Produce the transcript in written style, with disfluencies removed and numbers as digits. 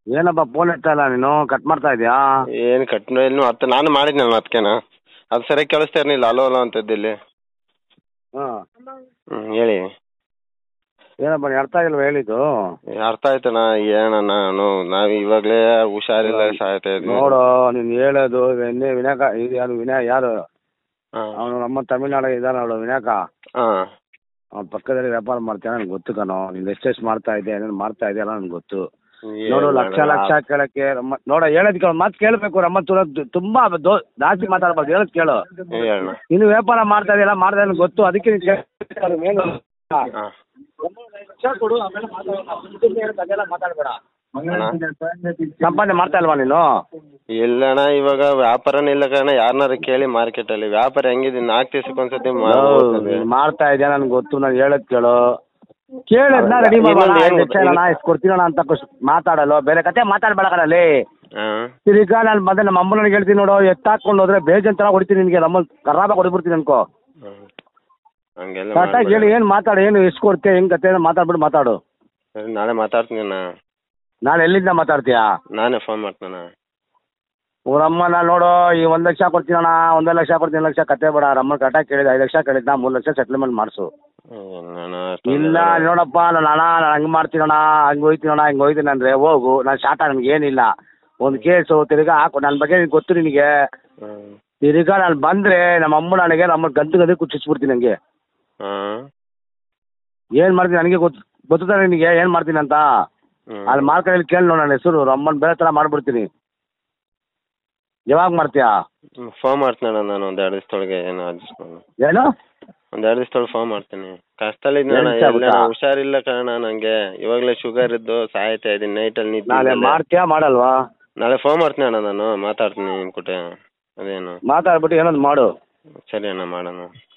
ಏನಪ್ಪ ಫೋನ್ ಎತ್ತಾ ಇಲ್ಲ ನೀನು, ಕಟ್ ಮಾಡ್ತಾ ಇದೀಯಾ? ಏನು ಕಟ್ ಏನು ಅರ್ಥ ನಾನು ಮಾಡಿದ್ನಲ್ಲ ಅದಕ್ಕೇನ ಅದು ಸರಿಯಾಗಿ ಕೇಳಿಸ್ತಾ ಇರಲಿಲ್ಲ ಅಲೋ ಅಲೋ ಅಂತಿದ್ದೆ ಇಲ್ಲಿ. ಹಾಂ, ಹೇಳಿ. ಏನಪ್ಪ ನೀ ಅರ್ಥ ಆಗಿಲ್ವ ಹೇಳಿದ್ದು? ಅರ್ಥ ಆಯ್ತಣ್ಣ. ಏನಣ್ಣ ನಾವು ಇವಾಗಲೇ ಹುಷಾರಿಲ್ಲ ಸಾಯ್ತಾ ಇದ್ವಿ. ನೋಡು ನೀನು ಹೇಳೋದು ವಿನಾಯಕ ಇದು ಯಾರು ಯಾರು ಹಾಂ ಅವನು ನಮ್ಮ ತಮಿಳ್ನಾಡು ಇದ್ದಾನೆ ಅವಳು ವಿನಾಯಕ. ಹಾಂ ಅವ್ನ ಪಕ್ಕದಲ್ಲಿ ವ್ಯಾಪಾರ ಮಾಡ್ತಾನೆ, ನನಗೆ ಗೊತ್ತು ಕಣೋ. ನೀನು ಎಷ್ಟೆಷ್ಟು ಮಾಡ್ತಾ ಇದ್ದೆ ಏನೇನು ಮಾಡ್ತಾ ಇದೆಯಲ್ಲ ನನಗೆ ಗೊತ್ತು. ನೋಡು ಲಕ್ಷ ಲಕ್ಷ ಕೇಳಕ್ಕೆ ನೋಡ ಹೇಳೋದಕ್ಕೆ ಒಂದು ಮಾತು ಕೇಳಬೇಕು. ತುಂಬಾ ಜಾಸ್ತಿ ಮಾತಾಡ್ಬಾರ್ದು, ಹೇಳೋದು ಕೇಳು. ಹೇಳಣ್ಣ. ನೀನು ವ್ಯಾಪಾರ ಮಾಡ್ತಾ ಇದೆಯಲ್ಲ ಮಾಡ್ತಾ ನನಗೆ ಗೊತ್ತು, ಅದಕ್ಕೆ ನೀನು ಹಾಂ ಲಕ್ಷ ಕೊಡು, ಆಮೇಲೆ ಮಾತಾಡಬೇಡ. ಸಂಪಾದನೆ ಮಾಡ್ತಾ ಇಲ್ವಾ ನೀನು? ಇಲ್ಲಣ್ಣ, ಇವಾಗ ವ್ಯಾಪಾರನೇ ಇಲ್ಲ ಕಾರಣ ಯಾರನ್ನಾರು ಕೇಳಿ ಮಾರ್ಕೆಟಲ್ಲಿ ವ್ಯಾಪಾರ ಹೆಂಗಿದೆ 4 ದಿವಸಕ್ಕೆ ಒಂದ್ಸತಿ ಮಾಡ್ತಾ ಇದೆಯಾ ನನಗೆ ಗೊತ್ತು. ನಾನು ಹೇಳೋದು ಕೇಳು. ಕೇಳೋದನ್ನ ರೆಡಿ ಮಾಡೋಣ, ಎಷ್ಟು ಕೊಡ್ತೀನಣ್ಣ ಅಂತ ಮಾತಾಡಲು ಬೇರೆ ಕತೆ ಮಾತಾಡ್ಬೇಡ ಕಣಲ್ಲಿ. ಈಗ ನಾನು ಬಂದೆ ನಮ್ಮ ಅಮ್ಮನಿಗೆ ಹೇಳ್ತೀನಿ ನೋಡು, ಎತ್ತಾಕೊಂಡು ಹೋದ್ರೆ ಬೇಜಂತರ ಹೊಡಿತೀನಿ ನಿನಗೆ, ನಮ್ಮ ಖರಾಬಾಗಿ ಹೊಡಿಬಿಡ್ತೀನಿ ಅನ್ಕೋ. ಹಂಗೆಲ್ಲ ಕರೆಕ್ಟಾಗಿ ಹೇಳಿ, ಏನು ಮಾತಾಡು, ಏನು ಎಷ್ಟು ಕೊಡ್ತೀಯ ಹೆಂಗೆ ಕತೆ ಮಾತಾಡ್ಬಿಟ್ಟು ಮಾತಾಡು. ಸರಿ, ನಾಳೆ ಮಾತಾಡ್ತೀನಿ ಅಣ್ಣ. ನಾಳೆ ಎಲ್ಲಿಂದ ಮಾತಾಡ್ತೀಯಾ? ನಾನೇ ಫೋನ್ ಮಾಡ್ತೀನಣ್ಣ. ಊರಮ್ಮನ ನೋಡು, ಈ 1 ಲಕ್ಷ ಕೊಡ್ತೀನಣ್ಣ, 1 ಲಕ್ಷ ಕೊಡ್ತೀನಿ, 1 ಲಕ್ಷ ಕತೆ ಬೇಡ. ರಮ್ಮನ ಕರೆಕ್ಟಾಗಿ ಕೇಳಿದ 5 ಲಕ್ಷ ಕೇಳಿದ್ನ, 3 ಲಕ್ಷ ಸೆಟ್ಲ್ಮೆಂಟ್ ಮಾಡಿಸು. ಇಲ್ಲ ನೋಡಪ್ಪ ನಾನು ಹಂಗೆ ಮಾಡ್ತೀನಣ್ಣ, ಹಂಗೆ ಹೋಯ್ತೀನಣ್ಣ, ಹಿಂಗೆ ಹೋಯ್ತೀನಿ ಅಂದರೆ ಹೋಗು, ನಾನು ಶಾಟ, ನನಗೆ ಏನಿಲ್ಲ. ಒಂದು ಕೇಸು ತಿರ್ಗಾ ಹಾಕು, ನನ್ನ ಬಗ್ಗೆ ನಿನಗೆ ಗೊತ್ತು ನಿನಗೆ. ತಿರ್ಗಾ ನಾನು ಬಂದರೆ ನಮ್ಮ ಅಮ್ಮ ನನಗೆ ನಮ್ಮ ಗಂಟು ಕುಚ್ಚಿಸ್ಬಿಡ್ತೀನಿ ನನಗೆ. ಏನು ಮಾಡ್ತೀನಿ ನನಗೆ ಗೊತ್ತಾನೆ ನಿನಗೆ ಏನು ಮಾಡ್ತೀನಿ ಅಂತ. ಅಲ್ಲಿ ಮಾರ್ಕೆಟಲ್ಲಿ ಕೇಳಿ ನೋಡು ನನ್ನ ಹೆಸರು, ರಮ್ಮನ ಬೇರೆ ಥರ ಮಾಡಿಬಿಡ್ತೀನಿ. ಯಾವಾಗ ಮಾಡ್ತೀಯಾ? ಫೋನ್ ಮಾಡ್ತೀನಿ ಅಣ್ಣ, ನಾನು 1-2 ದಿವಸದೊಳಗೆ ಏನೋ ಅಡ್ಜಸ್ಟ್ ಮಾಡೋಣ. ಏನು 1-2 ದಿವಸದೊಳಗೆ ಫೋನ್ ಮಾಡ್ತೀನಿ. ಕಷ್ಟದಲ್ಲಿ ಇದ್ದೀನಿ, ಹುಷಾರಿಲ್ಲ ಕಾರಣ ನನಗೆ. ಇವಾಗಲೇ ಶುಗರ್ ಇದ್ದು ಸಾಯ್ತಾ ಇದ್ದೀನಿ, ನೈಟಲ್ಲಿ ನಿದ್ದೆ. ನಾಳೆ ಮಾಡ್ತೀಯಾ ಮಾಡಲ್ವಾ? ನಾಳೆ ಫೋನ್ ಮಾಡ್ತೀನಿ ಅಣ್ಣ, ನಾನು ಮಾತಾಡ್ತೀನಿ ನಿಮ್ಮ ಕೂಟ. ಅದೇನು ಮಾತಾಡ್ಬಿಟ್ಟು ಏನೊಂದು ಮಾಡು. ಸರಿ ಅಣ್ಣ, ಮಾಡೋಣ.